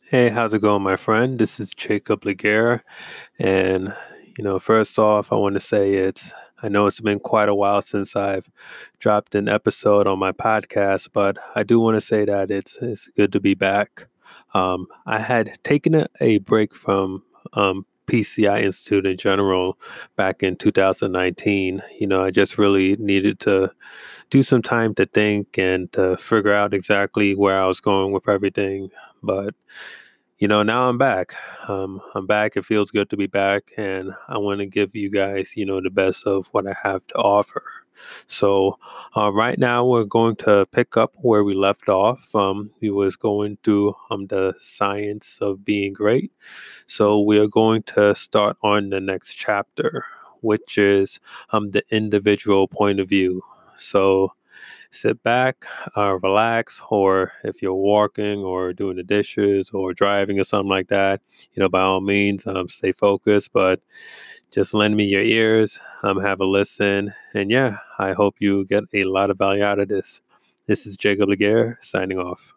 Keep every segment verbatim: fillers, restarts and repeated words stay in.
Hey, how's it going, my friend? This is Jacob Laguerre. And, you know, first off, I want to say it's, I know it's been quite a while since I've dropped an episode on my podcast, but I do want to say that it's, it's good to be back. Um, I had taken a, a break from um, P C I Institute in general back in two thousand nineteen. You know, I just really needed to do some time to think and to figure out exactly where I was going with everything. But you know, now I'm back. Um, I'm back. It feels good to be back, and I want to give you guys, you know, the best of what I have to offer. So, uh, right now we're going to pick up where we left off. Um, we was going through um the science of being great. So we are going to start on the next chapter, which is um the individual point of view. So sit back, uh, relax, or if you're walking or doing the dishes or driving or something like that, you know, by all means, um, stay focused, but just lend me your ears, um, have a listen. And yeah, I hope you get a lot of value out of this. This is Jacob Laguerre signing off.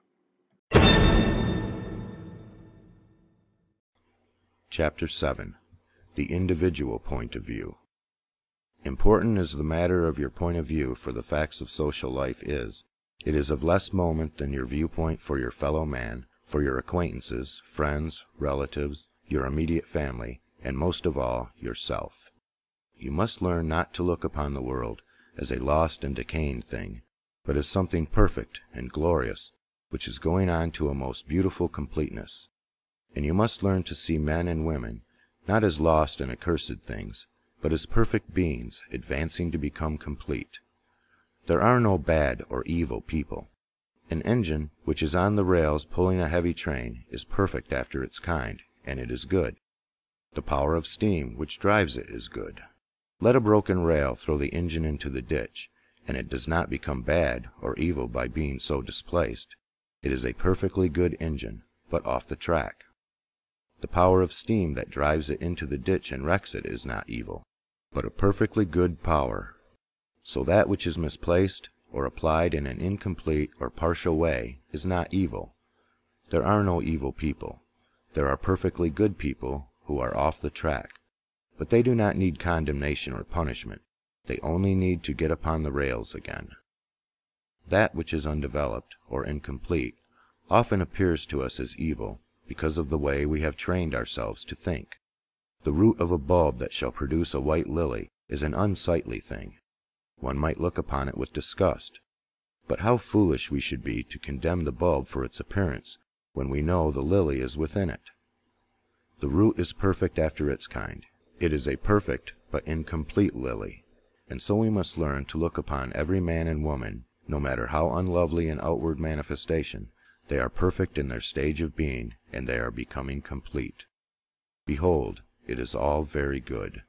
Chapter seven. The Individual Point of View. Important as the matter of your point of view for the facts of social life is, it is of less moment than your viewpoint for your fellow man, for your acquaintances, friends, relatives, your immediate family, and most of all, yourself. You must learn not to look upon the world as a lost and decaying thing, but as something perfect and glorious, which is going on to a most beautiful completeness. And you must learn to see men and women, not as lost and accursed things, but as perfect beings advancing to become complete. There are no bad or evil people. An engine which is on the rails pulling a heavy train is perfect after its kind, and it is good. The power of steam which drives it is good. Let a broken rail throw the engine into the ditch, and it does not become bad or evil by being so displaced. It is a perfectly good engine, but off the track. The power of steam that drives it into the ditch and wrecks it is not evil, but a perfectly good power. So that which is misplaced or applied in an incomplete or partial way is not evil. There are no evil people. There are perfectly good people who are off the track, but they do not need condemnation or punishment. They only need to get upon the rails again. That which is undeveloped or incomplete often appears to us as evil, because of the way we have trained ourselves to think. The root of a bulb that shall produce a white lily is an unsightly thing. One might look upon it with disgust. But how foolish we should be to condemn the bulb for its appearance, when we know the lily is within it. The root is perfect after its kind. It is a perfect but incomplete lily, and so we must learn to look upon every man and woman, no matter how unlovely in outward manifestation. They are perfect in their stage of being, and they are becoming complete. Behold, it is all very good.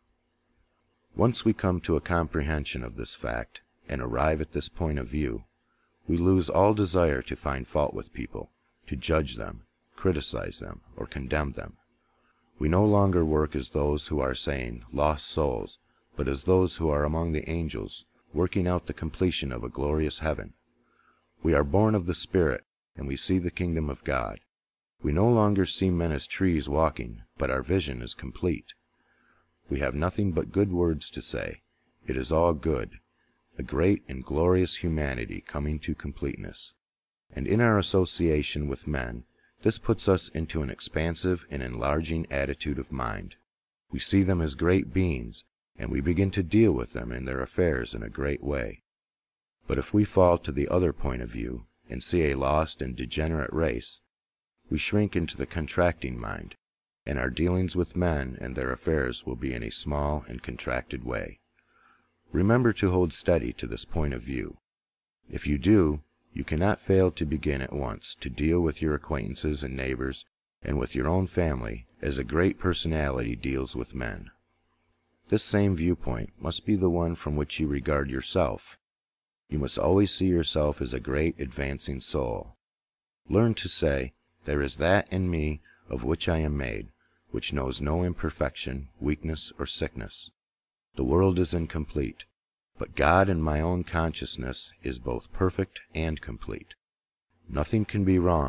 Once we come to a comprehension of this fact, and arrive at this point of view, we lose all desire to find fault with people, to judge them, criticize them, or condemn them. We no longer work as those who are saying lost souls, but as those who are among the angels, working out the completion of a glorious heaven. We are born of the Spirit, and we see the kingdom of God. We no longer see men as trees walking, but our vision is complete. We have nothing but good words to say. It is all good, a great and glorious humanity coming to completeness. And in our association with men, this puts us into an expansive and enlarging attitude of mind. We see them as great beings, and we begin to deal with them and their affairs in a great way. But if we fall to the other point of view, and see a lost and degenerate race, we shrink into the contracting mind, and our dealings with men and their affairs will be in a small and contracted way. Remember to hold steady to this point of view. If you do, you cannot fail to begin at once to deal with your acquaintances and neighbors, and with your own family, as a great personality deals with men. This same viewpoint must be the one from which you regard yourself. You must always see yourself as a great advancing soul. Learn to say, there is that in me of which I am made, which knows no imperfection, weakness, or sickness. The world is incomplete, but God in my own consciousness is both perfect and complete. Nothing can be wrong,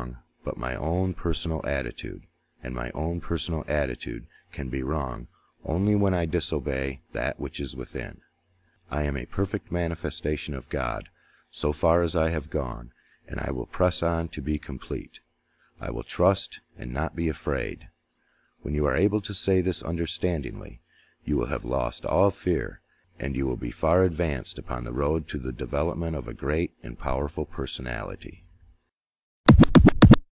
but my own personal attitude, and my own personal attitude can be wrong only when I disobey that which is within. I am a perfect manifestation of God, so far as I have gone, and I will press on to be complete. I will trust and not be afraid. When you are able to say this understandingly, you will have lost all fear, and you will be far advanced upon the road to the development of a great and powerful personality.